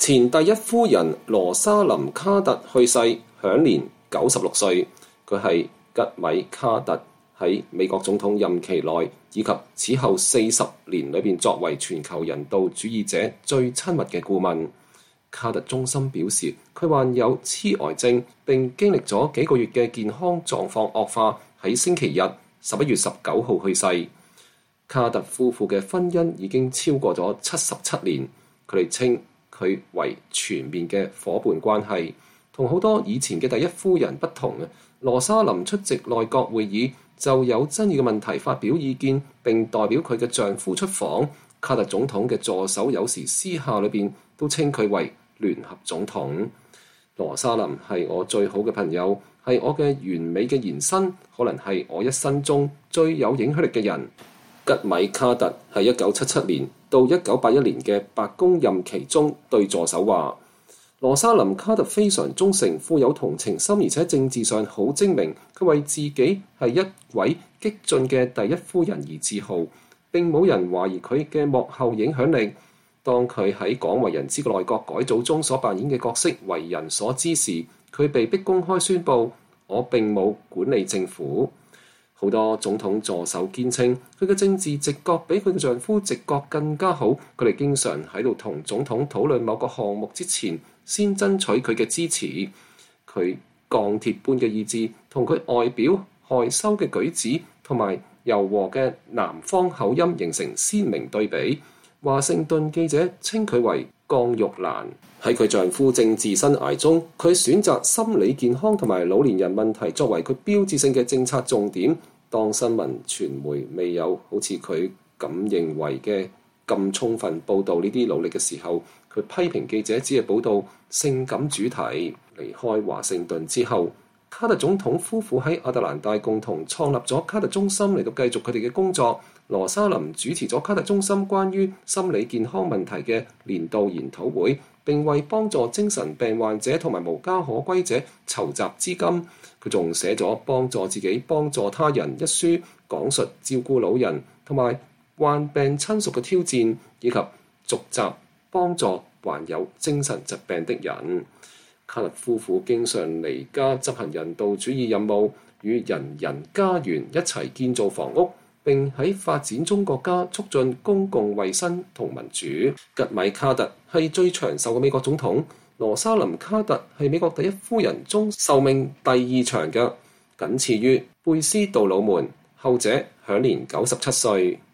前第一夫人羅莎琳卡特去世，享年96歲。佢係吉米卡特喺美國總統任期內以及此後40年裏邊作為全球人道主義者最親密嘅顧問。卡特中心表示，佢患有痴呆症，並經歷咗幾個月嘅健康狀況惡化，喺星期日11月19號去世。卡特夫婦嘅婚姻已經超過咗77年，佢哋稱佢為全面嘅夥伴關係。同好多以前嘅第一夫人不同，羅莎琳出席內閣會議就有爭議嘅問題發表意見，並代表佢嘅丈夫出訪。卡特總統嘅助手有時私下裏邊都稱佢為聯合總統。羅莎琳係我最好嘅朋友，係我嘅完美嘅延伸，可能係我一生中最有影響力嘅人。吉米卡特喺1977年到1981年嘅白宮任期中對助手話：羅莎琳卡特非常忠誠，富有同情心，而且政治上好精明。佢為自己係一位激進嘅第一夫人而自豪，並冇人懷疑佢嘅幕後影響力。當佢喺廣為人知嘅內閣改組中所扮演嘅角色為人所知時，佢被迫公開宣布：我並冇管理政府。好多總統助手堅稱，佢嘅政治直覺比佢嘅丈夫直覺更加好。佢哋經常喺度同總統討論某個項目之前，先爭取佢嘅支持。佢鋼鐵般嘅意志，同佢外表害羞嘅舉止，同埋柔和嘅南方口音形成鮮明對比。華盛頓記者稱佢為鋼玉蘭。喺佢丈夫政治生涯中，佢選擇心理健康同埋老年人問題作為佢標誌性嘅政策重點。當新聞傳媒未有好似佢咁認為嘅咁充分報導呢啲努力嘅時候，佢批評記者只係報導性感主題。離開華盛頓之後，卡特總統夫婦喺亞特蘭大共同創立咗卡特中心嚟到繼續佢哋嘅工作。羅莎琳主持咗卡特中心關於心理健康問題嘅年度研討會，並為幫助精神病患者同埋無家可歸者籌集資金。佢仲寫咗《幫助自己幫助他人》一書，講述照顧老人同埋患病親屬嘅挑戰，以及續集幫助患有精神疾病的人。卡特夫婦經常離家執行人道主義任務，與人人家園一齊建造房屋，並喺發展中國家促進公共衛生同民主。吉米卡特係最長壽嘅美國總統，羅莎琳卡特係美國第一夫人中壽命第二長嘅，僅次於貝斯杜魯門，後者享年97歲。